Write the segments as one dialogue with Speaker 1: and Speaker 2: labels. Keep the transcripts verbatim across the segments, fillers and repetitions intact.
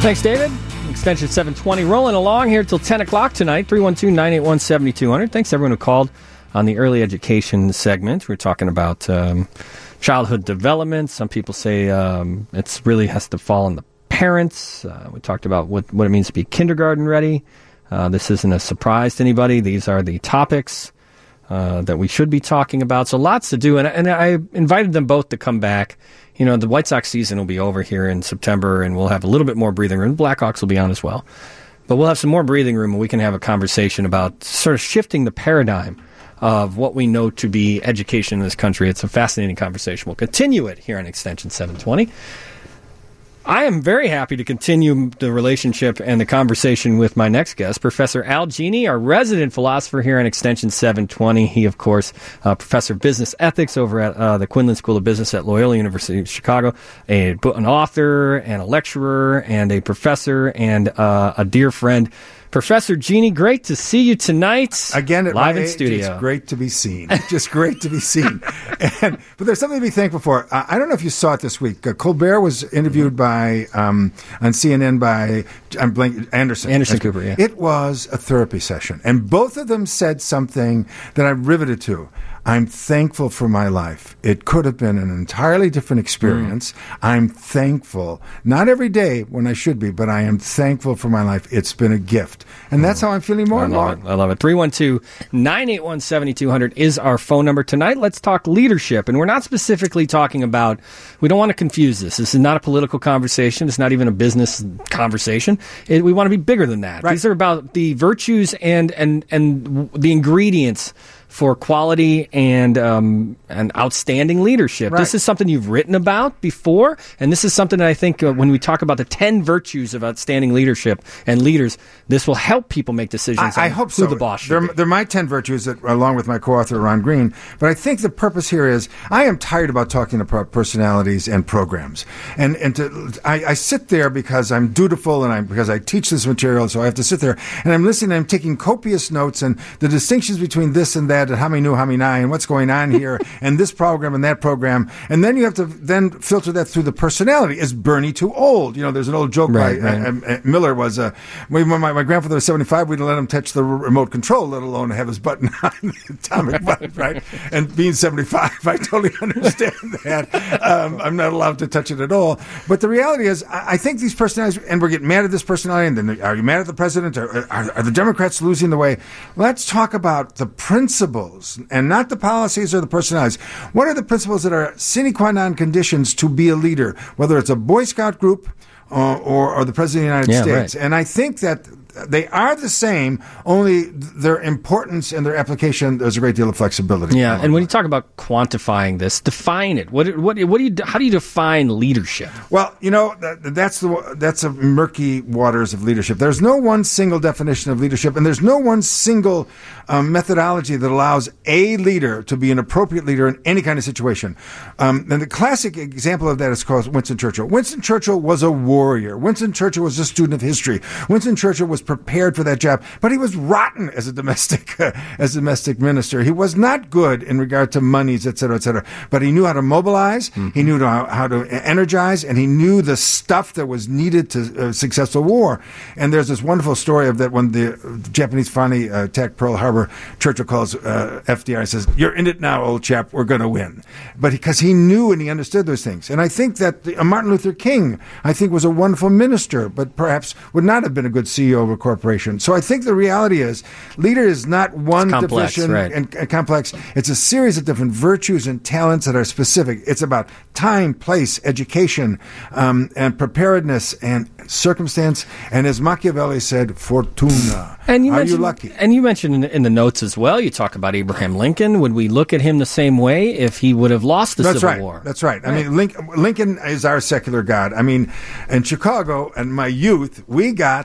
Speaker 1: Thanks, David. Extension seven twenty rolling along here till ten o'clock tonight. three one two, nine eight one, seven two zero zero. Thanks to everyone who called on the early education segment. We're talking about um, childhood development. Some people say um, it really has to fall on the parents. Uh, we talked about what, what it means to be kindergarten ready. Uh, this isn't a surprise to anybody. These are the topics uh, that we should be talking about. So lots to do. And, and I invited them both to come back. You know, the White Sox season will be over here in September, and we'll have a little bit more breathing room. The Blackhawks will be on as well. But we'll have some more breathing room, and we can have a conversation about sort of shifting the paradigm of what we know to be education in this country. It's a fascinating conversation. We'll continue it here on Extension seven twenty. I am very happy to continue the relationship and the conversation with my next guest, Professor Al Genie, our resident philosopher here on Extension seven twenty. He, of course, uh, professor of business ethics over at uh, the Quinlan School of Business at Loyola University of Chicago, a, an author and a lecturer and a professor and uh, a dear friend. Professor Genie, great to see you tonight.
Speaker 2: Again, at
Speaker 1: live
Speaker 2: my
Speaker 1: in
Speaker 2: age,
Speaker 1: studio.
Speaker 2: It's great to be seen. Just great to be seen. And, but there's something to be thankful for. Uh, I don't know if you saw it this week. Uh, Colbert was interviewed by um, on C N N by I'm blank, Anderson.
Speaker 1: Anderson Cooper, yeah.
Speaker 2: It was a therapy session. And both of them said something that I riveted to. I'm thankful for my life. It could have been an entirely different experience. Mm. I'm thankful. Not every day when I should be, but I am thankful for my life. It's been a gift. And that's how I'm feeling more
Speaker 1: I
Speaker 2: and
Speaker 1: love
Speaker 2: more.
Speaker 1: it. I love it. three one two, nine eight one, seven two zero zero is our phone number. Tonight, let's talk leadership. And we're not specifically talking about, we don't want to confuse this. This is not a political conversation. It's not even a business conversation. It, we want to be bigger than that.
Speaker 2: Right.
Speaker 1: These are about the virtues and, and, and the ingredients for quality and um, and outstanding leadership.
Speaker 2: Right.
Speaker 1: This is something you've written about before, and this is something that I think uh, when we talk about the ten virtues of outstanding leadership and leaders, this will help people make decisions
Speaker 2: I,
Speaker 1: on
Speaker 2: I hope
Speaker 1: who
Speaker 2: so.
Speaker 1: the boss should
Speaker 2: they're,
Speaker 1: be.
Speaker 2: they're my ten virtues, that, along with my co-author Ron Green. But I think the purpose here is I am tired about talking about personalities and programs. And and to, I, I sit there because I'm dutiful and I because I teach this material, so I have to sit there and I'm listening. And I'm taking copious notes and the distinctions between this and that and how many knew, how many nine, and what's going on here, and this program and that program. And then you have to then filter that through the personality. Is Bernie too old? You know, there's an old joke
Speaker 1: right,
Speaker 2: by
Speaker 1: right.
Speaker 2: Uh, uh, Miller was, uh, when my, my grandfather was seventy-five, we didn't let him touch the remote control, let alone have his button on the atomic button, right? And being seventy-five, I totally understand that. Um, I'm not allowed to touch it at all. But the reality is, I, I think these personalities, and we're getting mad at this personality, and then are you mad at the president? Are, are, are the Democrats losing the way? Let's talk about the principles and not the policies or the personalities. What are the principles that are sine qua non conditions to be a leader, whether it's a Boy Scout group or, or, or the President of the United
Speaker 1: yeah,
Speaker 2: States?
Speaker 1: Right.
Speaker 2: And I think that they are the same, only their importance and their application, there's a great deal of flexibility.
Speaker 1: Yeah, and when you talk about quantifying this, define it. What what what do you how do you define leadership?
Speaker 2: Well, you know, that, that's the that's a murky waters of leadership. There's no one single definition of leadership, and there's no one single um, methodology that allows a leader to be an appropriate leader in any kind of situation. Um, and the classic example of that is called Winston Churchill. Winston Churchill was a warrior. Winston Churchill was a student of history. Winston Churchill was prepared for that job, but he was rotten as a domestic uh, as a domestic minister. He was not good in regard to monies, et cetera, et cetera. But he knew how to mobilize, mm-hmm. he knew how, how to energize, and he knew the stuff that was needed to uh, successful war. And there's this wonderful story of that when the Japanese finally uh, attacked Pearl Harbor, Churchill calls uh, F D R and says, "You're in it now, old chap. We're going to win." But because he, he knew and he understood those things. And I think that the, uh, Martin Luther King, I think, was a wonderful minister, but perhaps would not have been a good C E O of a corporation. So I think the reality is, leader is not one
Speaker 1: complex,
Speaker 2: division
Speaker 1: right.
Speaker 2: and, and complex. It's a series of different virtues and talents that are specific. It's about time, place, education, um, and preparedness and circumstance. And as Machiavelli said, fortuna.
Speaker 1: And you
Speaker 2: are
Speaker 1: mentioned,
Speaker 2: you lucky?
Speaker 1: And you mentioned in, in the notes as well, you talk about Abraham Lincoln. Would we look at him the same way if he would have lost the
Speaker 2: That's
Speaker 1: Civil
Speaker 2: right.
Speaker 1: War?
Speaker 2: That's right. I mean, Lincoln, Lincoln is our secular God. I mean, in Chicago, in my youth, we got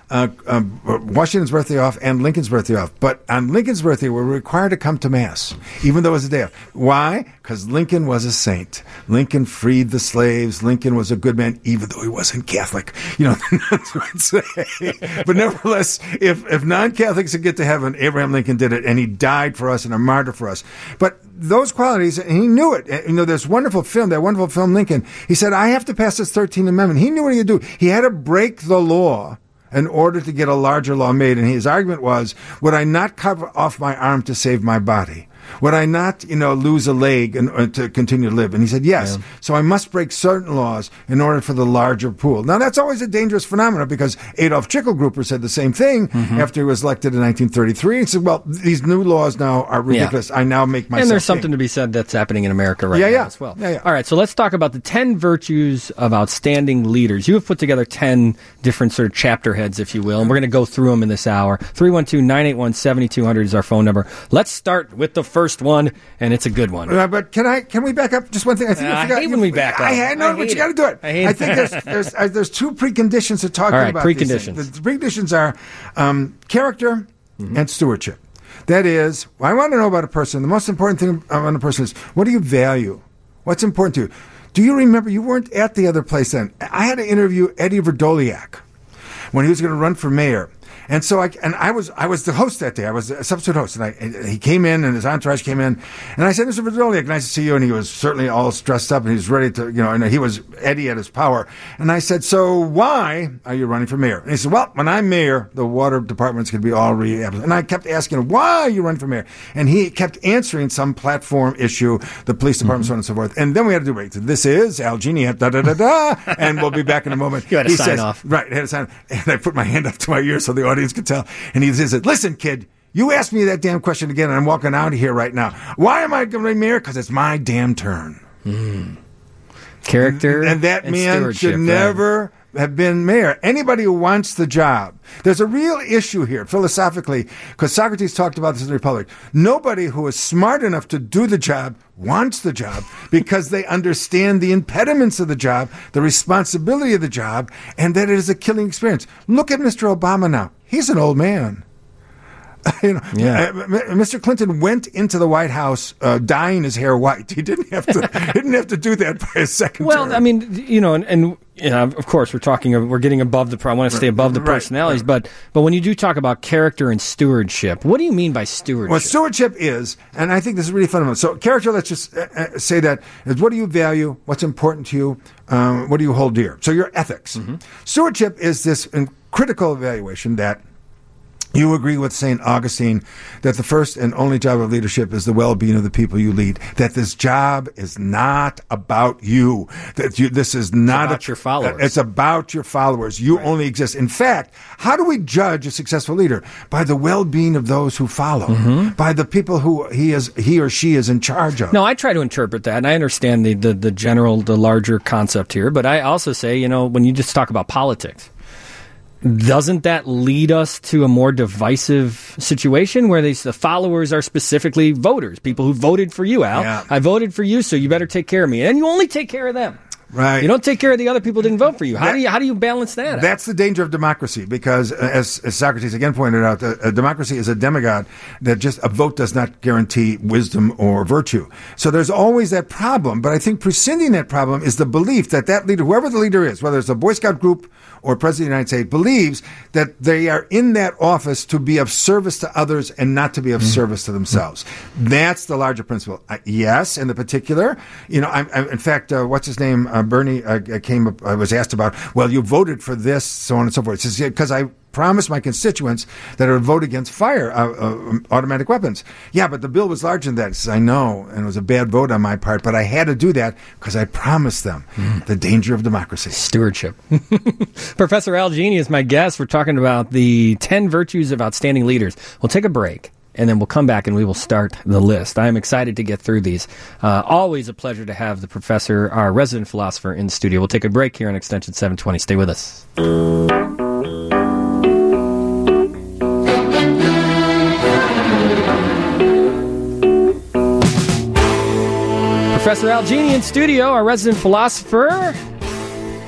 Speaker 2: uh, uh, Washington's birthday off and Lincoln's birthday off. But on Lincoln's birthday, we're required to come to Mass, even though it was a day off. Why? Because Lincoln was a saint. Lincoln freed the slaves. Lincoln was a good man, even though he wasn't Catholic. You know, the nuns would say. But nevertheless, if, if non-Catholics could get to heaven, Abraham Lincoln did it, and he died for us and a martyr for us. But those qualities, and he knew it. You know, this wonderful film, that wonderful film, Lincoln, he said, I have to pass this thirteenth Amendment. He knew what he had to do. He had to break the law in order to get a larger law made. And his argument was, would I not cut off my arm to save my body? Would I not, you know, lose a leg and, uh, to continue to live? And he said, yes. Yeah. So I must break certain laws in order for the larger pool. Now, that's always a dangerous phenomenon because Adolf Schicklgruber said the same thing mm-hmm. after he was elected in nineteen thirty-three. He said, well, these new laws now are ridiculous. Yeah. I now make myself
Speaker 1: And there's
Speaker 2: king.
Speaker 1: something to be said that's happening in America right
Speaker 2: yeah,
Speaker 1: now
Speaker 2: yeah.
Speaker 1: as well.
Speaker 2: Yeah, yeah.
Speaker 1: All right, so let's talk about the ten virtues of outstanding leaders. You have put together ten different sort of chapter heads, if you will, and we're going to go through them in this hour. three one two, nine eight one, seven two zero zero is our phone number. Let's start with the first one. And it's a good one.
Speaker 2: Uh, but can I? Can we back up just one thing? I think
Speaker 1: uh,
Speaker 2: I, forgot,
Speaker 1: I hate when we back up.
Speaker 2: I, I know, I but you got to do it.
Speaker 1: I, hate
Speaker 2: I think there's there's, uh, there's two preconditions to talking
Speaker 1: All right,
Speaker 2: about
Speaker 1: preconditions.
Speaker 2: these things. The preconditions are um, character mm-hmm. and stewardship. That is, I want to know about a person. The most important thing about a person is, what do you value? What's important to you? Do you remember, you weren't at the other place then. I had to interview Eddie Verdoliak when he was going to run for mayor. And so I and I was I was the host that day. I was a substitute host, and I and he came in and his entourage came in, and I said, Mister Verdoliak, nice to see you. And he was certainly all dressed up, and he was ready to, you know, and he was Eddie at his power. And I said, so why are you running for mayor? And he said, well, when I'm mayor, the water department's going to be all re. And I kept asking him, why are you running for mayor? And he kept answering some platform issue, the police department, mm-hmm. so on and so forth. And then we had to do it. This is Al Genie, da da da da, and we'll be back in a moment.
Speaker 1: You had to
Speaker 2: he
Speaker 1: sign
Speaker 2: says,
Speaker 1: off,
Speaker 2: right? I had to sign, and I put my hand up to my ear so the audience could tell. And he said, listen, kid, you asked me that damn question again, and I'm walking out of here right now. Why am I going to be mayor? Because it's my damn turn.
Speaker 1: Mm. Character
Speaker 2: and, and that
Speaker 1: and
Speaker 2: man should never right. have been mayor. Anybody who wants the job. There's a real issue here, philosophically, because Socrates talked about this in the Republic. Nobody who is smart enough to do the job wants the job because they understand the impediments of the job, the responsibility of the job, and that it is a killing experience. Look at Mister Obama now. He's an old man. You know,
Speaker 1: yeah.
Speaker 2: uh, Mister Clinton went into the White House uh, dyeing his hair white. He didn't have to. didn't have to do that by a second.
Speaker 1: Well,
Speaker 2: term.
Speaker 1: I mean, you know, and, and you know, of course, we're talking. We're getting above the. I want to stay above the personalities, right, right. but but when you do talk about character and stewardship, what do you mean by stewardship?
Speaker 2: Well, stewardship is, and I think this is really fundamental. So, character. Let's just uh, say that is what do you value? What's important to you? Um, what do you hold dear? So, your ethics. Mm-hmm. Stewardship is this critical evaluation that. You agree with Saint Augustine that the first and only job of leadership is the well-being of the people you lead. That this job is not about you. That you, this is not
Speaker 1: it's about
Speaker 2: a,
Speaker 1: your followers.
Speaker 2: It's about your followers. You
Speaker 1: right.
Speaker 2: only exist. In fact, how do we judge a successful leader? By the well-being of those who follow. Mm-hmm. By the people who he is, he or she is in charge of.
Speaker 1: No, I try to interpret that, and I understand the, the, the general, the larger concept here. But I also say, you know, when you just talk about politics, doesn't that lead us to a more divisive situation where these, the followers are specifically voters, people who voted for you, Al?
Speaker 2: Yeah.
Speaker 1: I voted for you, so you better take care of me. And you only take care of them.
Speaker 2: Right.
Speaker 1: You don't take care of the other people who didn't vote for you. How
Speaker 2: that,
Speaker 1: do you how do you balance that?
Speaker 2: That's the danger of democracy, because as, as Socrates again pointed out, a, a democracy is a demigod that just a vote does not guarantee wisdom or virtue. So there's always that problem. But I think preceding that problem is the belief that that leader, whoever the leader is, whether it's a Boy Scout group or President of the United States, believes that they are in that office to be of service to others and not to be of mm-hmm. service to themselves. Mm-hmm. That's the larger principle. Uh, yes, in the particular, you know, I, I, in fact, uh, what's his name? Uh, Bernie uh, came up, I was asked about, well, you voted for this, so on and so forth. He says, yeah, because I promised my constituents that I would vote against fire, uh, uh, automatic weapons. Yeah, but the bill was larger than that. He says, I know, and it was a bad vote on my part, but I had to do that because I promised them mm. the danger of democracy.
Speaker 1: Stewardship. Professor Al Genie is my guest. We're talking about the ten virtues of outstanding leaders. We'll take a break, and then we'll come back and we will start the list. I am excited to get through these. Uh, always a pleasure to have the professor, our resident philosopher, in the studio. We'll take a break here on Extension seven twenty. Stay with us. Professor Al Genie in studio, our resident philosopher.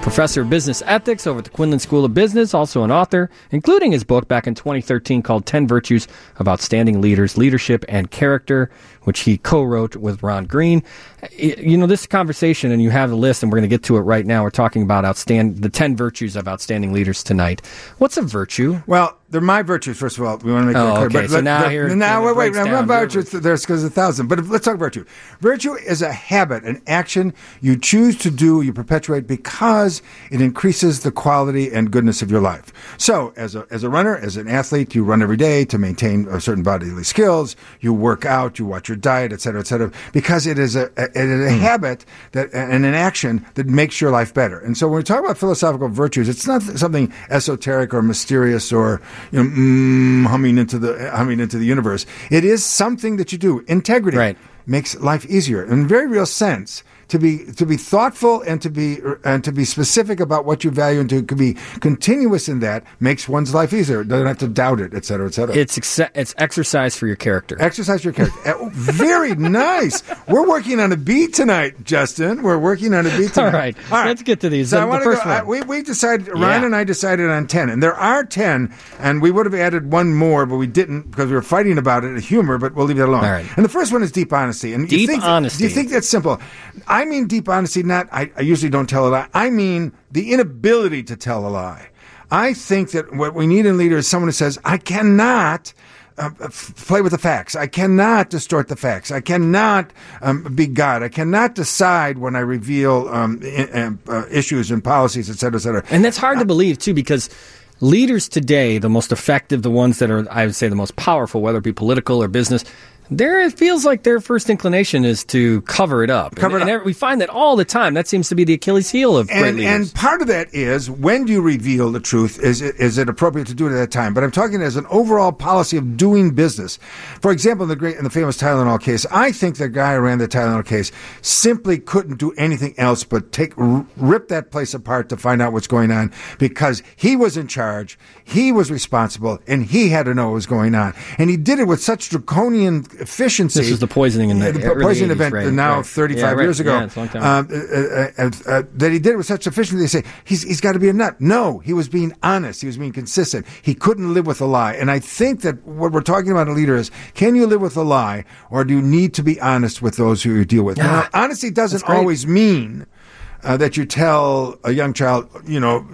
Speaker 1: professor of business ethics over at the Quinlan School of Business, also an author, including his book back in twenty thirteen called ten Virtues of Outstanding Leaders, Leadership and Character, which he co-wrote with Ron Green. You know, this conversation, and you have the list, and we're going to get to it right now. We're talking about outstand the ten virtues of outstanding leaders tonight. What's a virtue?
Speaker 2: Well, they're my virtues, first of all. We want to make
Speaker 1: oh,
Speaker 2: that clear.
Speaker 1: Okay.
Speaker 2: But
Speaker 1: so
Speaker 2: let,
Speaker 1: now
Speaker 2: the,
Speaker 1: here,
Speaker 2: now, wait, wait. Now, virtues,
Speaker 1: virtue.
Speaker 2: there's because a thousand. But if, let's talk virtue. Virtue is a habit, an action you choose to do, you perpetuate because it increases the quality and goodness of your life. So, as a as a runner, as an athlete, you run every day to maintain a certain bodily skills. You work out, you watch your diet, et cetera, et cetera, because it is a, a, it is a mm. habit that and an action that makes your life better. And so, when we talk about philosophical virtues, it's not something esoteric or mysterious or you know. Mm, humming into the humming into the universe. It is something that you do. Integrity
Speaker 1: right.
Speaker 2: makes life easier. In a very real sense, to be to be thoughtful and to be and to be specific about what you value and to be continuous in that makes one's life easier. It doesn't have to doubt it, et cetera, et cetera.
Speaker 1: It's ex- it's exercise for your character.
Speaker 2: Exercise for your character. Very nice. We're working on a beat tonight, Justin. We're working on a beat tonight.
Speaker 1: All right. All right. Let's get to these.
Speaker 2: So
Speaker 1: the,
Speaker 2: I want
Speaker 1: the
Speaker 2: to
Speaker 1: first
Speaker 2: go.
Speaker 1: one.
Speaker 2: I, we we decided. Ryan
Speaker 1: yeah.
Speaker 2: and I decided on ten, and there are ten, and we would have added one more, but we didn't because we were fighting about it. Humor, but we'll leave that alone.
Speaker 1: All right.
Speaker 2: And the first one is deep honesty. And
Speaker 1: deep
Speaker 2: you think,
Speaker 1: honesty.
Speaker 2: Do you think that's simple? I mean, deep honesty. Not. I, I usually don't tell a lie. I mean the inability to tell a lie. I think that what we need in leaders is someone who says, "I cannot." Uh, f- play with the facts. I cannot distort the facts. I cannot um, be God. I cannot decide when I reveal um, in, uh, issues and policies, et cetera, et cetera.
Speaker 1: And that's hard uh, to believe, too, because leaders today, the most effective, the ones that are, I would say, the most powerful, whether it be political or business, there it feels like their first inclination is to cover it up.
Speaker 2: Cover
Speaker 1: and,
Speaker 2: it
Speaker 1: and
Speaker 2: up.
Speaker 1: We find that all the time. That seems to be the Achilles heel of
Speaker 2: and,
Speaker 1: great leaders.
Speaker 2: And part of that is when do you reveal the truth? Is it, is it appropriate to do it at that time? But I'm talking as an overall policy of doing business. For example, in the great, in the famous Tylenol case, I think the guy who ran the Tylenol case simply couldn't do anything else but take r- rip that place apart to find out what's going on because he was in charge, he was responsible, and he had to know what was going on. And he did it with such draconian efficiency.
Speaker 1: This was the poisoning in the,
Speaker 2: the
Speaker 1: early
Speaker 2: poisoning
Speaker 1: eighties,
Speaker 2: event
Speaker 1: right,
Speaker 2: now
Speaker 1: right.
Speaker 2: thirty-five
Speaker 1: yeah, right.
Speaker 2: years ago.
Speaker 1: Yeah, it's a long time.
Speaker 2: Um, uh, uh, uh, that he did it with such efficiency. They say he's he's got to be a nut. No, he was being honest. He was being consistent. He couldn't live with a lie. And I think that what we're talking about a leader is: can you live with a lie, or do you need to be honest with those who you deal with?
Speaker 1: Yeah.
Speaker 2: Now, honesty doesn't always mean Uh, that you tell a young child, you know,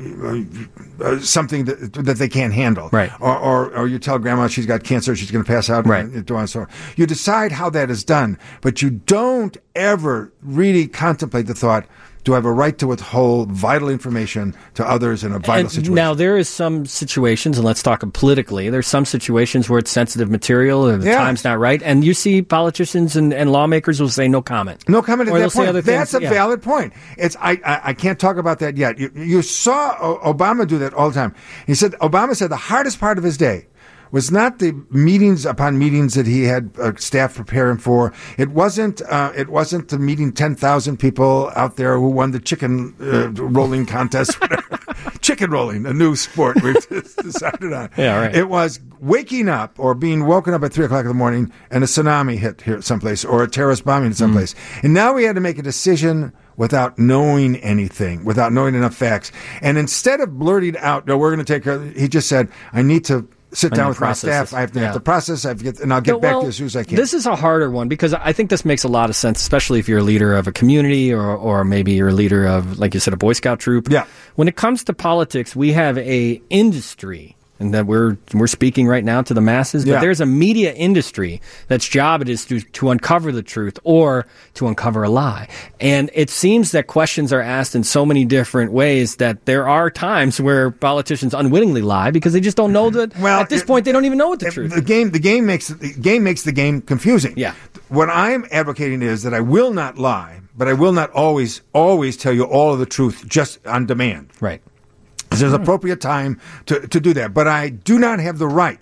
Speaker 2: uh, uh, something that, that they can't handle.
Speaker 1: Right.
Speaker 2: Or, or, or you tell grandma she's got cancer, she's going to pass out.
Speaker 1: Right.
Speaker 2: And so on and so on. You decide how that is done, but you don't ever really contemplate the thought, do I have a right to withhold vital information to others in a vital
Speaker 1: and
Speaker 2: situation?
Speaker 1: Now, there is some situations, and let's talk politically, there's some situations where it's sensitive material or the
Speaker 2: yeah.
Speaker 1: time's not right, and you see politicians and, and lawmakers will say no comment.
Speaker 2: No comment at
Speaker 1: or
Speaker 2: that
Speaker 1: they'll say
Speaker 2: point.
Speaker 1: other
Speaker 2: That's
Speaker 1: things,
Speaker 2: a
Speaker 1: yeah.
Speaker 2: valid point. It's I, I I can't talk about that yet. You, you saw o- Obama do that all the time. He said Obama said the hardest part of his day was not the meetings upon meetings that he had uh, staff prepare him for. It wasn't. Uh, it wasn't the meeting ten thousand people out there who won the chicken uh, rolling contest. Chicken rolling, a new sport we've decided on.
Speaker 1: Yeah, right.
Speaker 2: It was waking up or being woken up at three o'clock in the morning and a tsunami hit here someplace or a terrorist bombing someplace. Mm. And now we had to make a decision without knowing anything, without knowing enough facts. And instead of blurting out, no, we're going to take care of it, he just said, I need to sit down with my staff.
Speaker 1: This.
Speaker 2: I have to
Speaker 1: yeah.
Speaker 2: have to process. I have to get, and I'll get
Speaker 1: yeah,
Speaker 2: back
Speaker 1: well,
Speaker 2: to you as soon as I can.
Speaker 1: This is a harder one because I think this makes a lot of sense, especially if you're a leader of a community or, or maybe you're a leader of, like you said, a Boy Scout troop.
Speaker 2: Yeah.
Speaker 1: When it comes to politics, we have a industry. And that we're we're speaking right now to the masses, but
Speaker 2: yeah.
Speaker 1: there's a media industry that's job it is to to uncover the truth or to uncover a lie. And it seems that questions are asked in so many different ways that there are times where politicians unwittingly lie because they just don't know that.
Speaker 2: Well,
Speaker 1: at this
Speaker 2: it,
Speaker 1: point, they don't even know what the
Speaker 2: it,
Speaker 1: truth.
Speaker 2: The game, the game makes the game makes the game confusing.
Speaker 1: Yeah.
Speaker 2: What I'm advocating is that I will not lie, but I will not always always tell you all of the truth just on demand.
Speaker 1: Right.
Speaker 2: There's an appropriate time to, to do that. But I do not have the right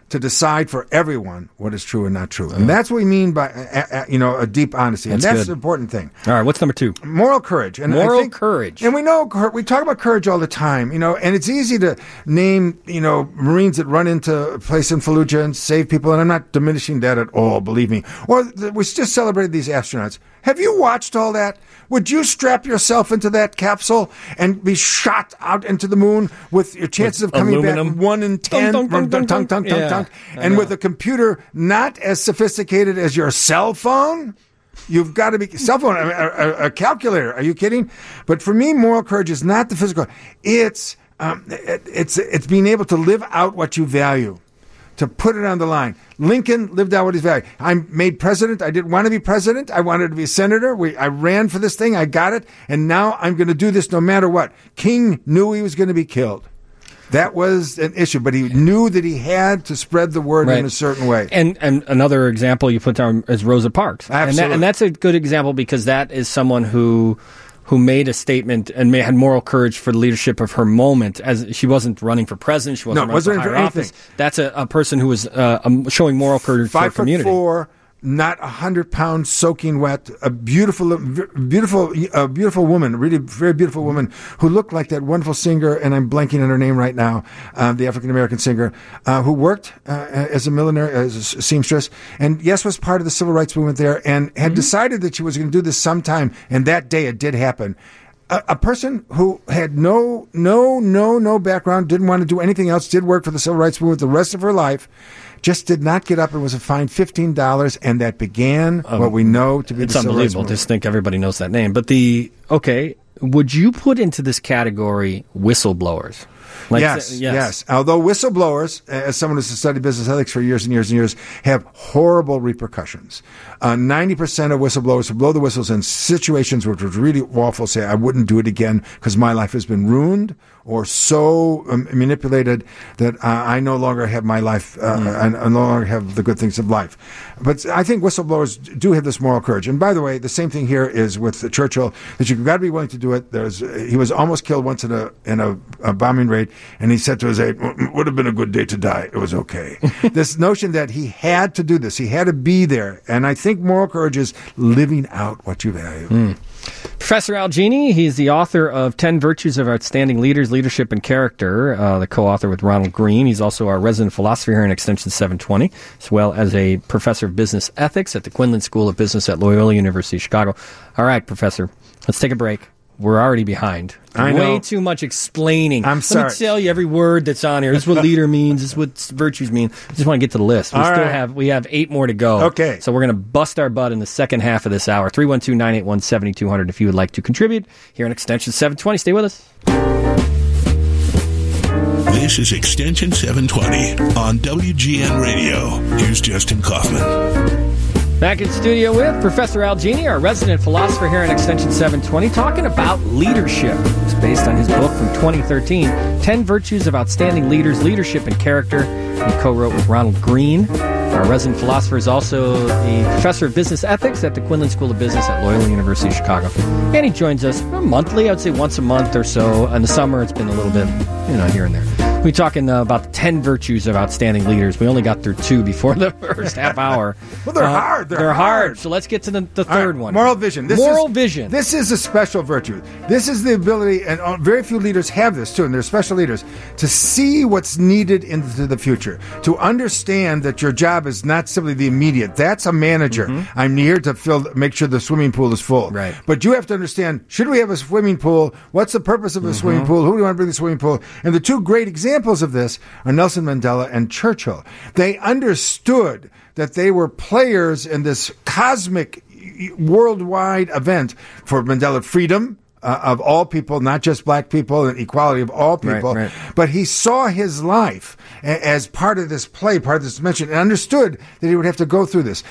Speaker 2: to decide for everyone what is true and not true. And that's what we mean by, uh, uh, you know, a deep honesty. And
Speaker 1: That's
Speaker 2: that's
Speaker 1: good.
Speaker 2: the important thing.
Speaker 1: All right, what's number two?
Speaker 2: Moral courage. And
Speaker 1: Moral
Speaker 2: I think,
Speaker 1: courage.
Speaker 2: And we know, we talk about courage all the time, you know, and it's easy to name, you know, Marines that run into a place in Fallujah and save people, and I'm not diminishing that at all, believe me. Or th- we just celebrated these astronauts. Have you watched all that? Would you strap yourself into that capsule and be shot out into the moon with your chances
Speaker 1: With
Speaker 2: of coming
Speaker 1: aluminum?
Speaker 2: back one in ten,
Speaker 1: Dunk, dunk, dunk,
Speaker 2: dunk, dunk,
Speaker 1: dunk.
Speaker 2: dunk, dunk,
Speaker 1: Yeah, I
Speaker 2: and
Speaker 1: know.
Speaker 2: with a computer not as sophisticated as your cell phone? You've got to be cell phone, a, a, a calculator. Are you kidding? But for me, moral courage is not the physical. It's um, it, it's it's being able to live out what you value, to put it on the line. Lincoln lived out what he valued. I'm made president. I didn't want to be president. I wanted to be a senator. We, I ran for this thing. I got it. And now I'm going to do this no matter what. King knew he was going to be killed. That was an issue, but he knew that he had to spread the word
Speaker 1: Right.
Speaker 2: in a certain way.
Speaker 1: And and another example you put down is Rosa Parks. And, that,
Speaker 2: Absolutely.
Speaker 1: and that's a good example because that is someone who who made a statement and may, had moral courage for the leadership of her moment. As she wasn't running for president, she wasn't
Speaker 2: No,
Speaker 1: running
Speaker 2: wasn't
Speaker 1: for higher
Speaker 2: running for
Speaker 1: office. That's a, a person who was uh, um, showing moral courage for
Speaker 2: Five
Speaker 1: her
Speaker 2: foot
Speaker 1: community.
Speaker 2: four, not a hundred pounds, soaking wet. A beautiful, beautiful, a beautiful woman, really very beautiful woman who looked like that wonderful singer, and I'm blanking on her name right now. Um, the African American singer uh, who worked uh, as a milliner, as a seamstress, and yes, was part of the civil rights movement there, and had mm-hmm. decided that she was going to do this sometime. And that day, it did happen. A, a person who had no, no, no, no background, didn't want to do anything else, did work for the civil rights movement the rest of her life. Just did not get up and was fined fifteen dollars, and that began um, what we know to be
Speaker 1: it's
Speaker 2: the civil rights
Speaker 1: unbelievable.
Speaker 2: movement.
Speaker 1: Just think everybody knows that name. But the, okay, would you put into this category whistleblowers? Like
Speaker 2: yes,
Speaker 1: the,
Speaker 2: yes,
Speaker 1: yes.
Speaker 2: Although whistleblowers, as someone who's studied business ethics for years and years and years, have horrible repercussions. Uh, ninety percent of whistleblowers who blow the whistles in situations which was really awful say, I wouldn't do it again because my life has been ruined or so um, manipulated that uh, I no longer have my life, uh, mm. I, I no longer have the good things of life. But I think whistleblowers do have this moral courage. And by the way, the same thing here is with Churchill, that you've got to be willing to do it. There's, he was almost killed once in a in a, a bombing raid, and he said to his aide, would have been a good day to die. It was okay. This notion that he had to do this, he had to be there. And I think moral courage is living out what you value.
Speaker 1: Mm. Professor Al Genie, he's the author of ten Virtues of Outstanding Leaders, Leadership and Character, uh, the co-author with Ronald Green. He's also our resident philosopher here in Extension seven twenty, as well as a professor of business ethics at the Quinlan School of Business at Loyola University of Chicago. All right, Professor, let's take a break. We're already behind.
Speaker 2: I
Speaker 1: Way
Speaker 2: know.
Speaker 1: too much explaining.
Speaker 2: I'm sorry.
Speaker 1: Let me tell you every word that's on here. This is what leader means. This is what virtues mean. I just want to get to the list. We
Speaker 2: All
Speaker 1: still
Speaker 2: right.
Speaker 1: have we have eight more to go.
Speaker 2: Okay.
Speaker 1: So we're going to bust our butt in the second half of this hour. three one two, nine eight one, seven two zero zero if you would like to contribute here in Extension seven twenty. Stay with us.
Speaker 3: This is Extension seven twenty on W G N Radio. Here's Justin Kaufman.
Speaker 1: Back in studio with Professor Al Genie, our resident philosopher here in Extension seven twenty, talking about leadership. It's based on his book from twenty thirteen, ten Virtues of Outstanding Leaders, Leadership and Character. He co-wrote with Ronald Green. Our resident philosopher is also the professor of business ethics at the Quinlan School of Business at Loyola University of Chicago. And he joins us monthly, I would say once a month or so. In the summer, it's been a little bit, you know, here and there. We're talking uh, about the ten virtues of outstanding leaders. We only got through two before the first half hour.
Speaker 2: Well, they're
Speaker 1: uh,
Speaker 2: hard. They're,
Speaker 1: they're hard.
Speaker 2: hard.
Speaker 1: So let's get to the, the
Speaker 2: All
Speaker 1: third
Speaker 2: right,
Speaker 1: one.
Speaker 2: Moral vision. This
Speaker 1: moral
Speaker 2: is,
Speaker 1: vision.
Speaker 2: This is a special virtue. This is the ability, and uh, very few leaders have this too, and they're special leaders, to see what's needed into the future, to understand that your job is not simply the immediate. That's a manager. Mm-hmm. I'm here to fill, make sure the swimming pool is full.
Speaker 1: Right.
Speaker 2: But you have to understand, should we have a swimming pool? What's the purpose of a mm-hmm. swimming pool? Who do we want to bring the swimming pool? And the two great examples of this are Nelson Mandela and Churchill. They understood that they were players in this cosmic worldwide event. For Mandela, freedom uh, of all people, not just black people, and equality of all people.
Speaker 1: Right, right.
Speaker 2: But he saw his life a- as part of this play, part of this dimension, and understood that he would have to go through this.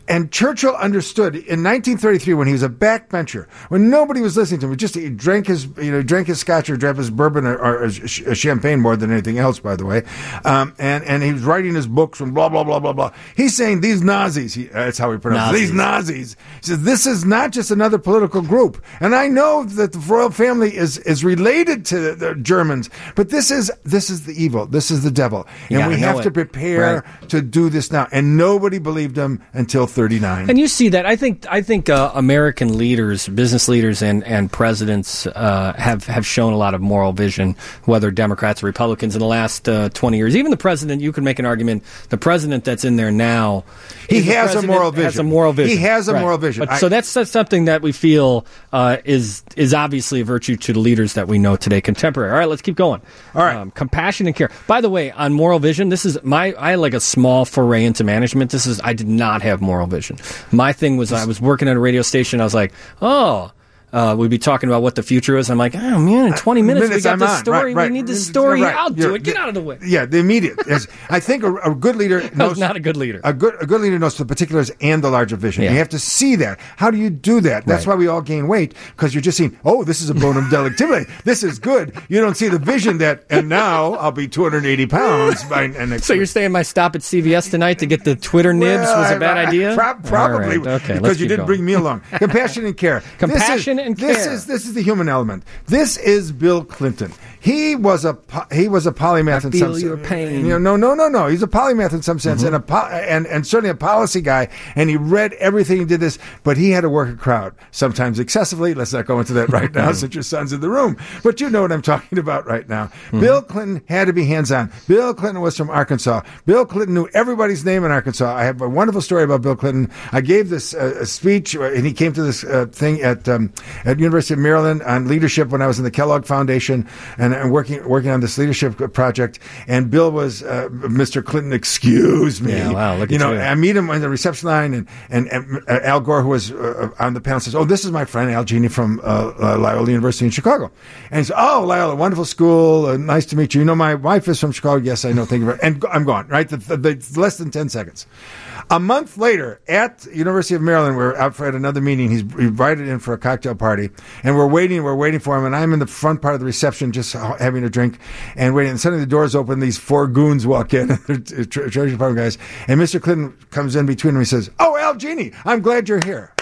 Speaker 2: And Churchill understood in nineteen thirty-three when he was a backbencher, when nobody was listening to him, just he drank his, you know, drank his scotch or drank his bourbon or, or, or champagne more than anything else, by the way. Um, and and he was writing his books and blah blah blah blah blah. He's saying these Nazis. He, that's how he pronounced it. These Nazis. He says this is not just another political group. And I know that the royal family is is related to the Germans, but this is this is the evil. This is the devil, and we have to prepare right. to do this now. And nobody believed him until thirty-nine.
Speaker 1: And you see that. I think I think uh, American leaders, business leaders, and and presidents uh, have have shown a lot of moral vision, whether Democrats or Republicans, in the last uh, twenty years. Even the president, you can make an argument. The president that's in there now,
Speaker 2: he has a moral vision.
Speaker 1: Has a moral vision.
Speaker 2: He has a
Speaker 1: right.
Speaker 2: moral vision.
Speaker 1: But, I, so that's, that's something that we feel uh, is is obviously a virtue to the leaders that we know today, contemporary. All right, let's keep going.
Speaker 2: All right,
Speaker 1: um, compassion and care. By the way, on moral vision, this is my I had like a small foray into management. This is I did not have moral vision. My thing was I was working at a radio station. I was like, oh, uh, we'd be talking about what the future is. I'm like, oh, man, in twenty minutes,
Speaker 2: minutes
Speaker 1: we got
Speaker 2: I'm
Speaker 1: this
Speaker 2: on.
Speaker 1: story.
Speaker 2: Right, right.
Speaker 1: We need this story.
Speaker 2: Right.
Speaker 1: I'll do
Speaker 2: You're,
Speaker 1: it. Get
Speaker 2: the,
Speaker 1: out of the way.
Speaker 2: Yeah, the immediate. Yes. I think a, a good leader knows.
Speaker 1: I was not a good leader.
Speaker 2: A good, a good leader knows the particulars and the larger vision.
Speaker 1: Yeah.
Speaker 2: You have to see that. How do you do that? That's
Speaker 1: right.
Speaker 2: why we all gain weight, because you're just seeing, oh, this is a bone of delictivity. This is good. You don't see the vision that, and now I'll be two hundred eighty pounds by next
Speaker 1: So
Speaker 2: week.
Speaker 1: you're saying my stop at C V S tonight to get the Twitter nibs
Speaker 2: well,
Speaker 1: was a bad
Speaker 2: I, I,
Speaker 1: idea?
Speaker 2: Pro- probably.
Speaker 1: Right. Okay,
Speaker 2: because you didn't
Speaker 1: going.
Speaker 2: bring me along. Compassion and care.
Speaker 1: Compassion
Speaker 2: this is,
Speaker 1: and
Speaker 2: this
Speaker 1: care.
Speaker 2: Is, this is the human element. This is Bill Clinton. He was a he was a polymath
Speaker 1: I
Speaker 2: in
Speaker 1: feel
Speaker 2: some sense.
Speaker 1: your pain.
Speaker 2: You know, no, no, no, no. He's a polymath in some sense,
Speaker 1: Mm-hmm.
Speaker 2: and a po- and and certainly a policy guy. And he read everything. He did this, but he had to work a crowd, sometimes excessively. Let's not go into that right now, since your son's in the room. But you know what I'm talking about right now. Mm-hmm. Bill Clinton had to be hands-on. Bill Clinton was from Arkansas. Bill Clinton knew everybody's name in Arkansas. I have a wonderful story about Bill Clinton. I gave this uh, a speech, and he came to this uh, thing at um, at University of Maryland on leadership when I was in the Kellogg Foundation and, and working working on this leadership project. And Bill was uh, Mister Clinton. Excuse me.
Speaker 1: Yeah, wow, look
Speaker 2: you
Speaker 1: at
Speaker 2: know,
Speaker 1: you.
Speaker 2: I meet him on the reception line, and and, and uh, Al Gore, who was uh, on the panel, says, "Oh, this is my friend Al Genie from uh, uh, Loyola University in Chicago." And he says, "Oh, Loyola, wonderful school. Uh, nice to meet you. You know, my wife is from Chicago." "Yes, I know. Thank you very much." And I'm gone. Right, the, the, the, less than ten seconds. A month later, at University of Maryland, we're out for at another meeting. He's invited in for a cocktail party, and we're waiting. We're waiting for him, and I'm in the front part of the reception, just having a drink and waiting. And suddenly, the doors open. These four goons walk in, Treasury Department guys, and Mister Clinton comes in between them. He says, "Oh, Al Genie, I'm glad you're here."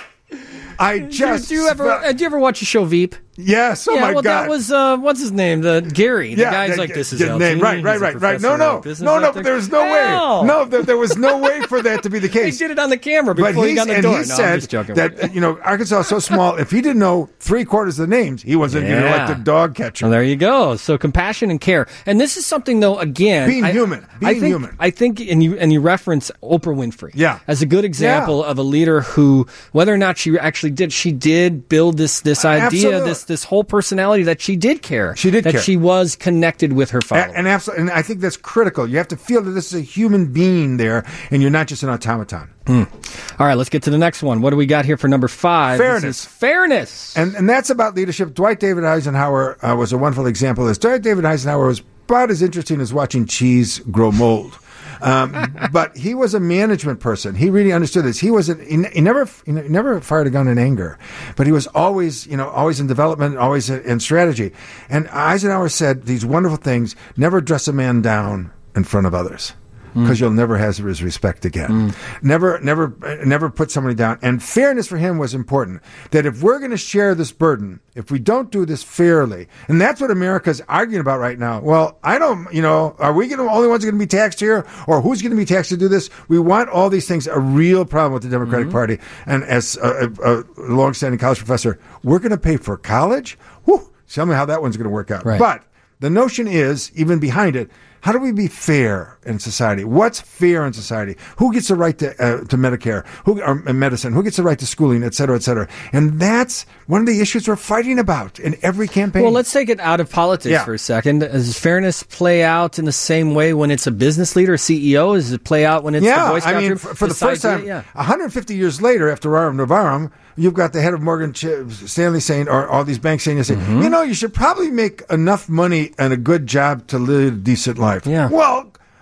Speaker 2: I just
Speaker 1: do you ever uh, do you ever watch the show Veep?
Speaker 2: Yes. Oh
Speaker 1: yeah,
Speaker 2: my
Speaker 1: well,
Speaker 2: God.
Speaker 1: that was uh, what's his name? The Gary. The
Speaker 2: yeah,
Speaker 1: guy's
Speaker 2: that,
Speaker 1: like, this is
Speaker 2: name.
Speaker 1: Al Genie.
Speaker 2: Right, right, right, right. No, no, no, no. There was no
Speaker 1: Hell.
Speaker 2: way. No, there, there was no way for that to be the case.
Speaker 1: He did it on the camera before
Speaker 2: but
Speaker 1: he got in the
Speaker 2: and
Speaker 1: door.
Speaker 2: he
Speaker 1: No,
Speaker 2: said
Speaker 1: I'm just joking.
Speaker 2: that you know Arkansas is so small. If he didn't know three quarters of the names, he wasn't
Speaker 1: Yeah.
Speaker 2: going to elect a dog catcher.
Speaker 1: Well, there you go. So compassion and care, and this is something though. Again,
Speaker 2: being
Speaker 1: I,
Speaker 2: human, being
Speaker 1: I think,
Speaker 2: human.
Speaker 1: I think, and you and you reference Oprah Winfrey,
Speaker 2: yeah,
Speaker 1: as a good example
Speaker 2: yeah.
Speaker 1: of a leader who, whether or not she actually did, she did build this this idea,
Speaker 2: Absolutely.
Speaker 1: this this whole personality that she did care.
Speaker 2: She did
Speaker 1: that
Speaker 2: care.
Speaker 1: she was connected with her followers.
Speaker 2: And, and absolutely, and I think that's critical. You have to feel that this is a human being there, and you're not just an automaton.
Speaker 1: Hmm. All right, let's get to the next one. What do we got here for number five?
Speaker 2: Fairness.
Speaker 1: This is fairness.
Speaker 2: And and that's about leadership. Dwight David Eisenhower uh, was a wonderful example of this. Dwight David Eisenhower was about as interesting as watching cheese grow mold. Um, but he was a management person. He really understood this. He was a, he, he never he never fired a gun in anger, but he was always you know always in development, always in strategy. And Eisenhower said these wonderful things: never dress a man down in front of others, because mm. you'll never have his respect again. Mm. Never, never, never put somebody down. And fairness for him was important. That if we're going to share this burden, if we don't do this fairly, and that's what America's arguing about right now. Well, I don't, you know, are we going to only ones going to be taxed here, or who's going to be taxed to do this? We want all these things. A real problem with the Democratic mm-hmm. Party. And as a, a, a long-standing college professor, we're going to pay for college. Whew, tell me how that one's going to work out.
Speaker 1: Right.
Speaker 2: But the notion is, even behind it, how do we be fair in society? What's fair in society? Who gets the right to uh, to Medicare? Who or medicine? Who gets the right to schooling, et cetera, et cetera? And that's one of the issues we're fighting about in every campaign.
Speaker 1: Well, let's take it out of politics
Speaker 2: yeah.
Speaker 1: for a second. Does fairness play out in the same way when it's a business leader, a C E O? Does it play out when it's
Speaker 2: yeah,
Speaker 1: the Boy Scout
Speaker 2: I mean,
Speaker 1: troop?
Speaker 2: for, for the
Speaker 1: Besides
Speaker 2: first time,
Speaker 1: it, yeah.
Speaker 2: one hundred fifty years later, after Rarum Novarum, you've got the head of Morgan Stanley saying, or all these banks saying, mm-hmm. you know, you should probably make enough money and a good job to live a decent life.
Speaker 1: Yeah.
Speaker 2: Well,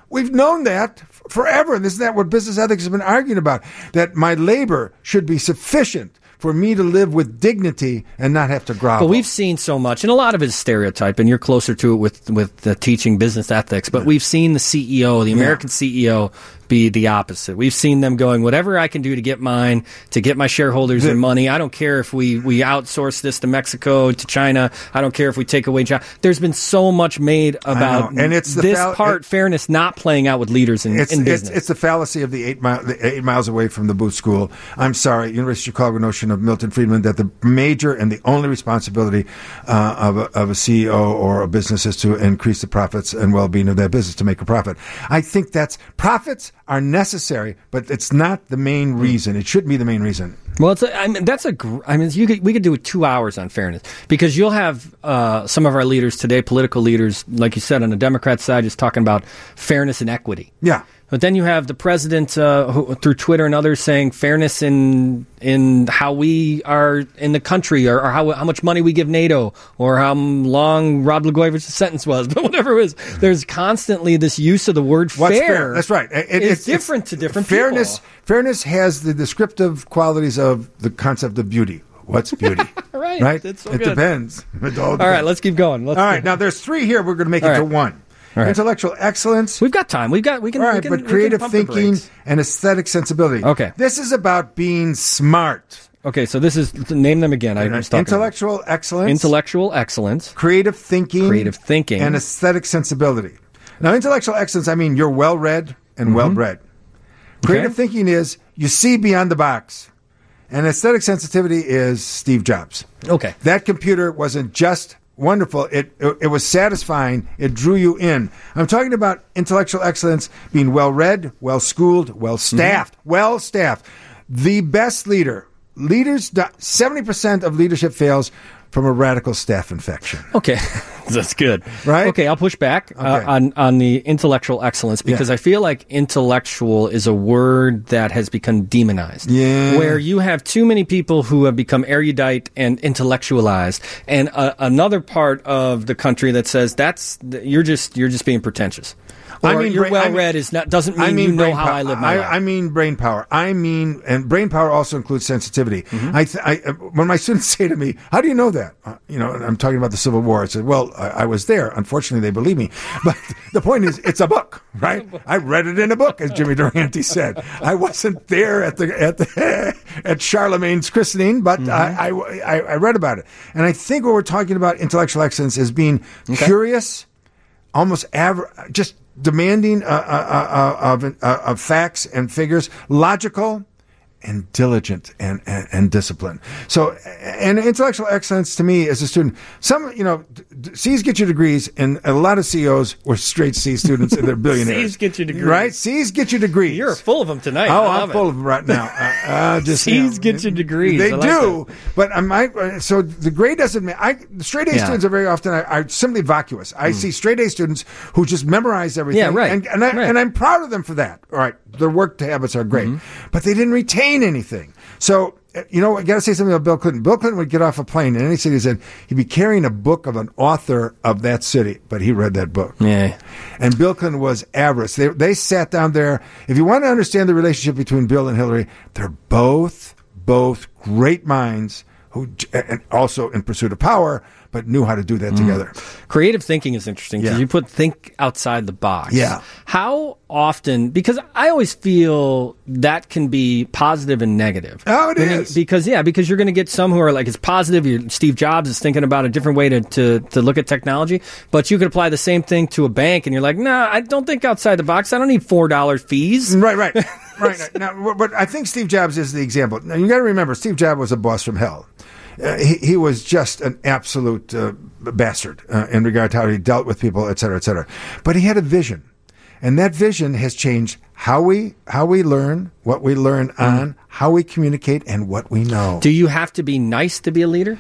Speaker 2: We've known that f- forever. And isn't that what business ethics has been arguing about? That my labor should be sufficient for me to live with dignity and not have to grovel.
Speaker 1: But we've seen so much, and a lot of it is stereotype, and you're closer to it with, with uh, teaching business ethics, but we've seen the C E O, the American yeah. C E O, be the opposite. We've seen them going, whatever I can do to get mine, to get my shareholders their money. I don't care if we, we outsource this to Mexico, to China. I don't care if we take away jobs. There's been so much made about
Speaker 2: and it's the
Speaker 1: this
Speaker 2: fall-
Speaker 1: part,
Speaker 2: it,
Speaker 1: fairness, not playing out with leaders in,
Speaker 2: it's,
Speaker 1: in business.
Speaker 2: It's, it's the fallacy of the eight, mile, the eight miles away from the Booth School. I'm sorry, University of Chicago notion of Milton Friedman that the major and the only responsibility uh, of, a, of a C E O or a business is to increase the profits and well-being of that business, to make a profit. I think that's profits are necessary, but it's not the main reason. It shouldn't be the main reason.
Speaker 1: Well, it's a, I mean, that's a. Gr- I mean, you could, we could do two hours on fairness, because you'll have uh, some of our leaders today, political leaders, like you said, on the Democrat side, just talking about fairness and equity.
Speaker 2: Yeah.
Speaker 1: But then you have the president uh, who, through Twitter and others saying fairness in in how we are in the country, or, or how how much money we give NATO, or how long Rod Blagojevich's sentence was. But whatever it is, there's constantly this use of the word
Speaker 2: What's
Speaker 1: fair.
Speaker 2: fair. That's right. It,
Speaker 1: it's,
Speaker 2: it's
Speaker 1: different it's, to different
Speaker 2: fairness,
Speaker 1: people.
Speaker 2: Fairness has the descriptive qualities of the concept of beauty. What's beauty?
Speaker 1: right.
Speaker 2: Right.
Speaker 1: That's so
Speaker 2: it
Speaker 1: good.
Speaker 2: depends. It all, depends.
Speaker 1: all right, let's keep going. Let's
Speaker 2: all right.
Speaker 1: go.
Speaker 2: Now there's three here. We're going to make
Speaker 1: all
Speaker 2: it
Speaker 1: right.
Speaker 2: to one.
Speaker 1: All right.
Speaker 2: Intellectual excellence.
Speaker 1: We've got time. We've got. We can.
Speaker 2: All right,
Speaker 1: we can,
Speaker 2: but
Speaker 1: we can
Speaker 2: creative
Speaker 1: pump the
Speaker 2: thinking
Speaker 1: brakes.
Speaker 2: and aesthetic sensibility.
Speaker 1: Okay.
Speaker 2: This is about being smart.
Speaker 1: Okay, so this is name them again. I was talking
Speaker 2: Intellectual
Speaker 1: about.
Speaker 2: excellence.
Speaker 1: Intellectual excellence.
Speaker 2: Creative thinking.
Speaker 1: Creative thinking.
Speaker 2: And aesthetic sensibility. Now, intellectual excellence, I mean you're well-read and mm-hmm. well-bred. Creative okay. thinking is you see beyond the box. And aesthetic sensitivity is Steve Jobs.
Speaker 1: Okay.
Speaker 2: That computer wasn't just wonderful. It, it it was satisfying. It drew you in. I'm talking about intellectual excellence, being well-read, well-schooled, well-staffed, mm-hmm. well-staffed. The best leader. Leaders, seventy percent of leadership fails from a radical staph infection.
Speaker 1: Okay. That's good.
Speaker 2: Right?
Speaker 1: Okay, I'll push back
Speaker 2: okay.
Speaker 1: uh, on, on the intellectual excellence, because
Speaker 2: yeah.
Speaker 1: I feel like intellectual is a word that has become demonized.
Speaker 2: Yeah.
Speaker 1: Where you have too many people who have become erudite and intellectualized, and uh, another part of the country that says that's you're just you're just being pretentious. Or
Speaker 2: I mean,
Speaker 1: you're
Speaker 2: brain,
Speaker 1: well
Speaker 2: I mean,
Speaker 1: read is not doesn't mean,
Speaker 2: I mean
Speaker 1: you know how
Speaker 2: power.
Speaker 1: I live my
Speaker 2: I,
Speaker 1: life.
Speaker 2: I mean brain power. I mean, and brain power also includes sensitivity. Mm-hmm. I, th- I when my students say to me, "How do you know that?" Uh, you know, and I'm talking about the Civil War. I said, "Well, I, I was there. Unfortunately, they believe me." But the point is, it's a book, right? I read it in a book, as Jimmy Durante said. I wasn't there at the at the at Charlemagne's christening, but mm-hmm. I, I I read about it, and I think what we're talking about intellectual excellence is being okay. curious, almost aver- just. demanding uh, uh, uh, of, uh, of facts and figures, logical and diligent and, and, and disciplined. So, and intellectual excellence to me as a student, some, you know, C's get you degrees, and a lot of C E Os were straight C students and they're billionaires.
Speaker 1: C's get you degrees.
Speaker 2: Right? C's get you degrees.
Speaker 1: You're full of them tonight.
Speaker 2: Oh,
Speaker 1: I
Speaker 2: I'm full
Speaker 1: it.
Speaker 2: of them right now. Uh, uh, just,
Speaker 1: C's
Speaker 2: you know,
Speaker 1: get you degrees.
Speaker 2: They
Speaker 1: like
Speaker 2: do,
Speaker 1: that.
Speaker 2: but I might, so the grade doesn't mean, I, straight A
Speaker 1: yeah.
Speaker 2: students are very often, are, are simply vacuous. I mm. see straight A students who just memorize everything.
Speaker 1: Yeah, right.
Speaker 2: And, and, I,
Speaker 1: right.
Speaker 2: and I'm proud of them for that. All right. Their work habits are great, mm-hmm. but they didn't retain anything. So, you know, I got to say something about Bill Clinton. Bill Clinton would get off a plane in any city and said he'd be carrying a book of an author of that city, but he read that book.
Speaker 1: Yeah.
Speaker 2: And Bill Clinton was avarice. They, they sat down there. If you want to understand the relationship between Bill and Hillary, they're both, both great minds who, and also in pursuit of power, but knew how to do that mm. together.
Speaker 1: Creative thinking is interesting because
Speaker 2: yeah.
Speaker 1: you put think outside the box.
Speaker 2: Yeah.
Speaker 1: How often, because I always feel that can be positive and negative.
Speaker 2: Oh, it
Speaker 1: when
Speaker 2: is.
Speaker 1: You, because, yeah, because you're going to get some who are like, it's positive. You're, Steve Jobs is thinking about a different way to, to, to look at technology, but you could apply the same thing to a bank and you're like, nah, I don't think outside the box. I don't need four dollars fees.
Speaker 2: Right, right. right. Now, but I think Steve Jobs is the example. Now, you got to remember, Steve Jobs was a boss from hell. Uh, he, he was just an absolute uh, bastard uh, in regard to how he dealt with people, et cetera, et cetera. But he had a vision, and that vision has changed how we how we learn, what we learn on, how we communicate, and what we know.
Speaker 1: Do you have to be nice to be a leader?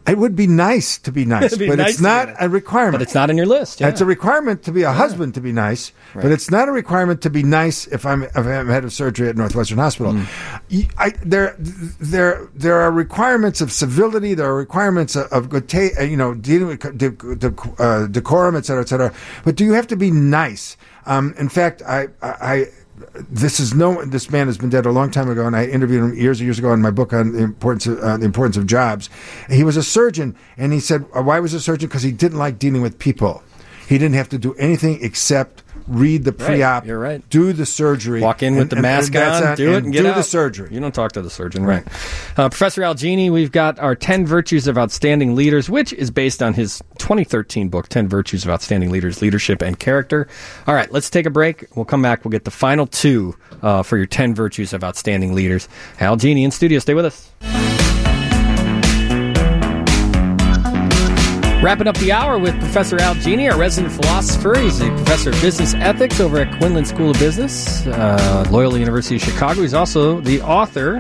Speaker 2: It would be nice to be nice,
Speaker 1: be
Speaker 2: but
Speaker 1: nice
Speaker 2: it's not
Speaker 1: nice.
Speaker 2: a requirement.
Speaker 1: But it's not on your list. Yeah.
Speaker 2: It's a requirement to be a yeah. husband to be nice, right. but it's not a requirement to be nice if I'm, if I'm head of surgery at Northwestern Hospital. Mm. I, there, there, there are requirements of civility. There are requirements of, of good taste, you know, dealing with de, de, uh, decorum, et cetera, et cetera. But do you have to be nice? Um, in fact, I, I, This is no. This man has been dead a long time ago, and I interviewed him years and years ago in my book on the importance of, uh, the importance of jobs. He was a surgeon, and he said, "Why was he a surgeon? Because he didn't like dealing with people. He didn't have to do anything except read the pre-op,
Speaker 1: right, you're right.
Speaker 2: do the surgery,
Speaker 1: walk in
Speaker 2: and,
Speaker 1: with the
Speaker 2: and,
Speaker 1: mask
Speaker 2: and
Speaker 1: on,
Speaker 2: on,
Speaker 1: do it,
Speaker 2: and
Speaker 1: and get
Speaker 2: do
Speaker 1: out.
Speaker 2: the surgery.
Speaker 1: You don't talk to the surgeon, right? Uh, Professor Al Genie, we've got our ten Virtues of Outstanding Leaders, which is based on his twenty thirteen book, ten Virtues of Outstanding Leaders, Leadership and Character. All right, let's take a break. We'll come back. We'll get the final two uh, for your ten Virtues of Outstanding Leaders. Al Genie in studio. Stay with us. Wrapping up the hour with Professor Al Genie, our resident philosopher. He's a professor of business ethics over at Quinlan School of Business, uh, Loyola University of Chicago. He's also the author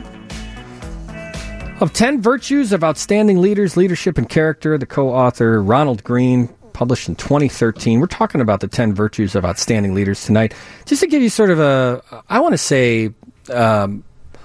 Speaker 1: of ten Virtues of Outstanding Leaders, Leadership and Character, the co-author Ronald Green, published in twenty thirteen. We're talking about the ten Virtues of Outstanding Leaders tonight. Just to give you sort of a, I want to say, um,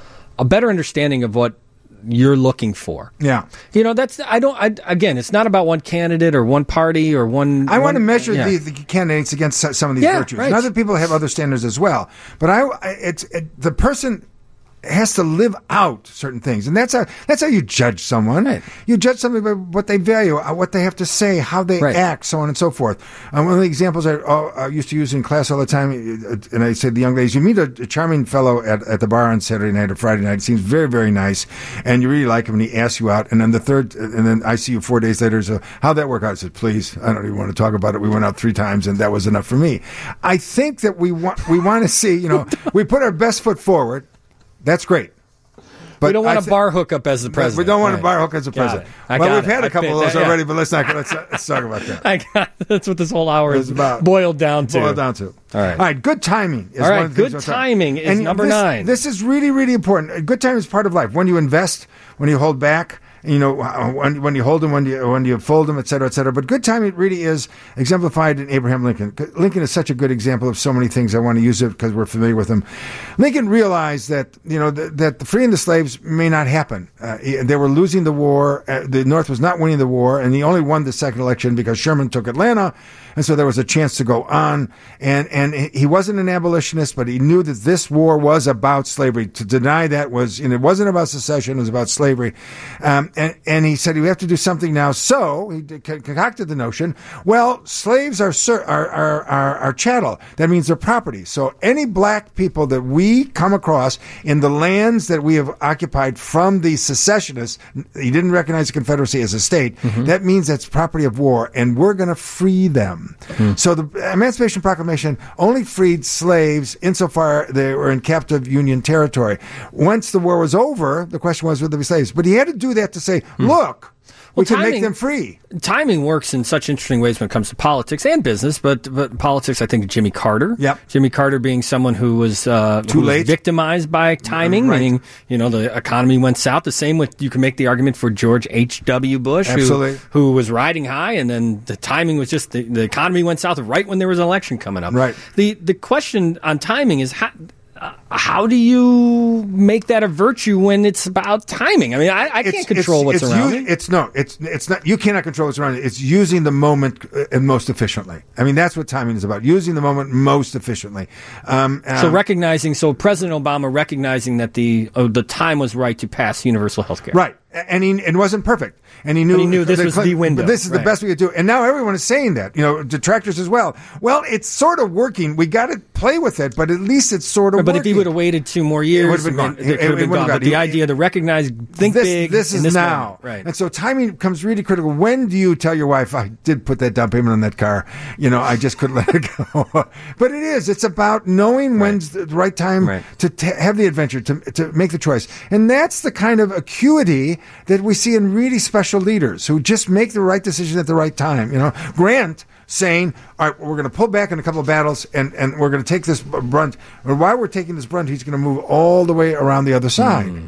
Speaker 1: a better understanding of what you're looking for.
Speaker 2: Yeah.
Speaker 1: You know, that's, I don't, I, again, it's not about one candidate or one party or one.
Speaker 2: I
Speaker 1: one,
Speaker 2: want to measure
Speaker 1: yeah.
Speaker 2: the, the candidates against some of these
Speaker 1: yeah,
Speaker 2: virtues.
Speaker 1: Right.
Speaker 2: And other people have other standards as well. But I, it's, it, the person has to live out certain things. And that's how, that's how you judge someone. Right. You judge somebody by what they value, what they have to say, how they right. act, so on and so forth. Um, one of the examples I, I used to use in class all the time, and I say to the young ladies, you meet a, a charming fellow at, at the bar on Saturday night or Friday night. He seems very, very nice, and you really like him, and he asks you out. And then the third, and then I see you four days later, so how'd that work out? I said, please, I don't even want to talk about it. We went out three times, and that was enough for me. I think that we want, we want to see, you know, we put our best foot forward. That's great.
Speaker 1: But we don't want th- a bar hookup as the president.
Speaker 2: We don't want
Speaker 1: right.
Speaker 2: a bar hook as the
Speaker 1: got
Speaker 2: president.
Speaker 1: Well,
Speaker 2: we've
Speaker 1: it.
Speaker 2: had a
Speaker 1: I
Speaker 2: couple of those
Speaker 1: that, yeah.
Speaker 2: already, but let's not let's, let's talk about that.
Speaker 1: I got, that's what this whole hour is
Speaker 2: about.
Speaker 1: boiled down to.
Speaker 2: Boiled down to.
Speaker 1: All right.
Speaker 2: All right. Good timing is
Speaker 1: All right.
Speaker 2: one of the
Speaker 1: Good
Speaker 2: things
Speaker 1: timing is
Speaker 2: and
Speaker 1: number
Speaker 2: this,
Speaker 1: nine.
Speaker 2: This is really, really important. Good timing is part of life. When you invest, when you hold back, you know, when, when you hold them, when you when you fold them, et cetera, et cetera. But good timing really is exemplified in Abraham Lincoln. Lincoln is such a good example of so many things. I want to use it because we're familiar with him. Lincoln realized that, you know, th- that the freeing the slaves may not happen. Uh, they were losing the war. Uh, the North was not winning the war, and he only won the second election because Sherman took Atlanta. And so there was a chance to go on. And, and he wasn't an abolitionist, but he knew that this war was about slavery. To deny that was, and it wasn't about secession, it was about slavery. Um, and, and he said, we have to do something now. So he concocted the notion, well, slaves are, are, are, are, are chattel. That means they're property. So any black people that we come across in the lands that we have occupied from the secessionists, he didn't recognize the Confederacy as a state. Mm-hmm. That means that's property of war, and we're going to free them. Hmm. So the Emancipation Proclamation only freed slaves insofar they were in captive Union territory. Once the war was over, the question was, would there be slaves? But he had to do that to say, hmm. look, we well, can timing, make them free.
Speaker 1: Timing works in such interesting ways when it comes to politics and business, but but politics, I think Jimmy Carter.
Speaker 2: Yep.
Speaker 1: Jimmy Carter being someone who was uh,
Speaker 2: too
Speaker 1: who
Speaker 2: late,
Speaker 1: was victimized by timing,
Speaker 2: right.
Speaker 1: meaning you know the economy went south. The same with you can make the argument for George H W. Bush,
Speaker 2: Absolutely.
Speaker 1: who who was riding high, and then the timing was just the, the economy went south right when there was an election coming up.
Speaker 2: Right.
Speaker 1: The the question on timing is how. Uh, how do you make that a virtue when it's about timing? I mean, I, I can't
Speaker 2: it's,
Speaker 1: control
Speaker 2: it's,
Speaker 1: what's
Speaker 2: it's
Speaker 1: around
Speaker 2: u-
Speaker 1: me.
Speaker 2: It's no, it's it's not. You cannot control what's around you. It's using the moment uh, most efficiently. I mean, that's what timing is about: using the moment most efficiently. Um, um,
Speaker 1: so recognizing, so President Obama recognizing that the uh, the time was right to pass universal health care.
Speaker 2: Right. And he it wasn't perfect. And he knew,
Speaker 1: but he knew this was
Speaker 2: Clinton,
Speaker 1: the window.
Speaker 2: But this is
Speaker 1: right.
Speaker 2: the best we could do. And now everyone is saying that, you know, detractors as well. Well, it's sort of working. We got to play with it, but at least it's sort of
Speaker 1: right, but
Speaker 2: working.
Speaker 1: But if he would have waited two more years,
Speaker 2: it would have been gone.
Speaker 1: It, it could have been gone. But the idea to recognize, think
Speaker 2: this,
Speaker 1: big.
Speaker 2: This is
Speaker 1: this
Speaker 2: now.
Speaker 1: Moment. Right.
Speaker 2: And so timing becomes really critical. When do you tell your wife, I did put that down payment on that car. You know, I just couldn't let it go. But it is. It's about knowing right. when's the right time
Speaker 1: right.
Speaker 2: to t- have the adventure, to, to make the choice. And that's the kind of acuity that we see in really special leaders who just make the right decision at the right time. You know, Grant saying, all right, we're going to pull back in a couple of battles and, and we're going to take this brunt. Or while we're taking this brunt, he's going to move all the way around the other side. Mm.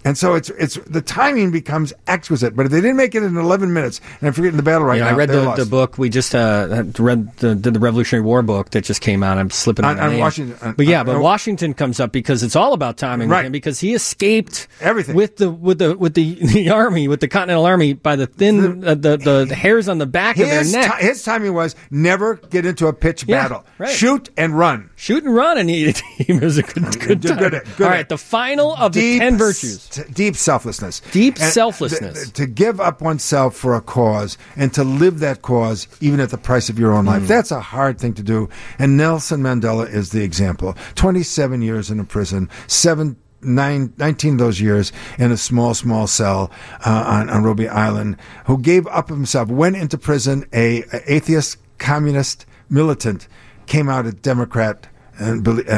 Speaker 2: And so it's it's the timing becomes exquisite. But if they didn't make it in eleven minutes, and I'm forgetting the battle right
Speaker 1: yeah,
Speaker 2: now,
Speaker 1: I read
Speaker 2: they're
Speaker 1: the,
Speaker 2: lost.
Speaker 1: the book. We just uh, read the, did the Revolutionary War book that just came out. I'm slipping
Speaker 2: on,
Speaker 1: on,
Speaker 2: on
Speaker 1: the name.
Speaker 2: Washington. On,
Speaker 1: but yeah,
Speaker 2: on,
Speaker 1: but
Speaker 2: on,
Speaker 1: Washington comes up because it's all about timing,
Speaker 2: right?
Speaker 1: With him because he escaped
Speaker 2: everything
Speaker 1: with the with the with the, the army with the Continental Army by the thin the uh, the, the, the hairs on the back
Speaker 2: his,
Speaker 1: of their neck.
Speaker 2: T- his timing was never get into a pitch
Speaker 1: Yeah,
Speaker 2: battle,
Speaker 1: right.
Speaker 2: shoot and run.
Speaker 1: Shoot and run, and he, he was a good, good time.
Speaker 2: Good, good, good.
Speaker 1: All right, the final of
Speaker 2: deep,
Speaker 1: the ten virtues.
Speaker 2: T- deep selflessness.
Speaker 1: Deep
Speaker 2: And
Speaker 1: selflessness.
Speaker 2: th- th- to give up oneself for a cause and to live that cause even at the price of your own life.
Speaker 1: Mm.
Speaker 2: That's a hard thing to do. And Nelson Mandela is the example. twenty-seven years in a prison, seven Nine, nineteen of those years in a small, small cell uh, on, on Robben Island, who gave up himself, went into prison, a, a atheist, communist, militant, came out a Democrat, and uh,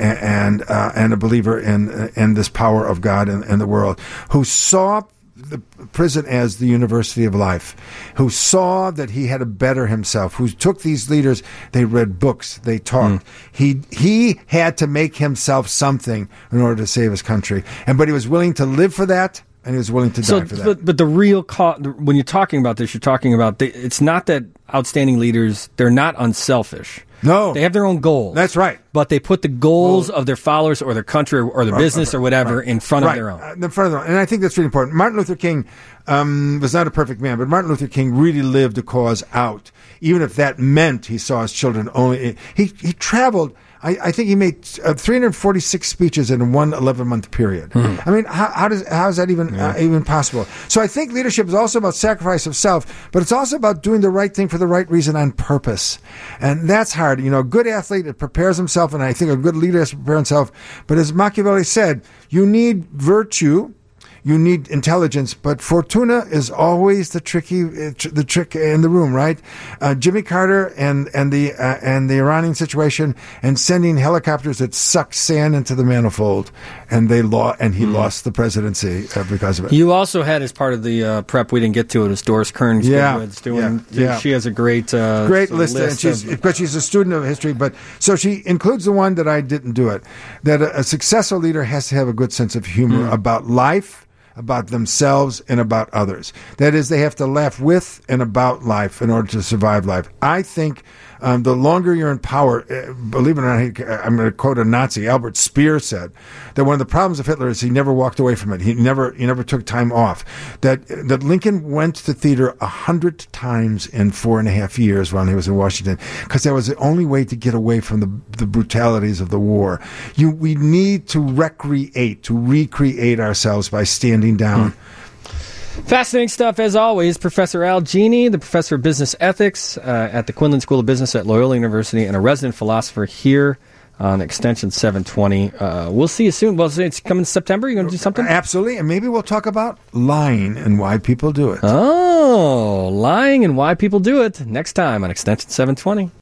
Speaker 2: and uh, and a believer in uh, in this power of God in, in the world, who saw the prison as the university of life, who saw that he had to better himself, who took these leaders, they read books, they talked. Mm. He he had to make himself something in order to save his country, and but he was willing to live for that, and he was willing to
Speaker 1: so,
Speaker 2: die for that.
Speaker 1: But, but the real co- when you're talking about this, you're talking about the, it's not that outstanding leaders, they're not unselfish.
Speaker 2: No.
Speaker 1: They have their own goals.
Speaker 2: That's right.
Speaker 1: But they put the goals well, of their followers or their country or their business or whatever
Speaker 2: right.
Speaker 1: in front
Speaker 2: right.
Speaker 1: of their own.
Speaker 2: Uh, in front of their own. And I think that's really important. Martin Luther King um, was not a perfect man, but Martin Luther King really lived a cause out, even if that meant he saw his children only. He, he traveled. I, I think he made uh, three hundred forty-six speeches in one eleven-month period. Hmm. I mean, how, how does how is that even yeah. uh, even possible? So I think leadership is also about sacrifice of self, but it's also about doing the right thing for the right reason on purpose, and that's hard. You know, a good athlete it prepares himself, and I think a good leader has to prepare himself. But as Machiavelli said, you need virtue. You need intelligence, but fortuna is always the tricky, uh, tr- the trick in the room, right? Uh, Jimmy Carter and and the uh, and the Iranian situation, and sending helicopters that sucked sand into the manifold, and they lost, and he mm. lost the presidency uh, because of it.
Speaker 1: You also had as part of the uh, prep, we didn't get to it, is Doris Kearns.
Speaker 2: Yeah,
Speaker 1: doing.
Speaker 2: Yeah, yeah.
Speaker 1: She has a great uh,
Speaker 2: great list,
Speaker 1: list
Speaker 2: and she's
Speaker 1: of,
Speaker 2: but she's a student of history. But so she includes the one that I didn't do it. That a, a successful leader has to have a good sense of humor mm. about life, about themselves, and about others. That is, they have to laugh with and about life in order to survive life. I think um, the longer you're in power, uh, believe it or not, I'm going to quote a Nazi, Albert Speer said, that one of the problems of Hitler is he never walked away from it. He never he never took time off. That that Lincoln went to theater a hundred times in four and a half years while he was in Washington, because that was the only way to get away from the, the brutalities of the war. You We need to recreate, to recreate ourselves by standing down. Hmm.
Speaker 1: Fascinating stuff, as always. Professor Al Genie, the professor of business ethics uh, at the Quinlan School of Business at Loyola University and a resident philosopher here on Extension seven twenty. Uh, we'll see you soon. Well, it's coming September. You going to do something?
Speaker 2: Absolutely. And maybe we'll talk about lying and why people do it.
Speaker 1: Oh, lying and why people do it next time on Extension seven twenty.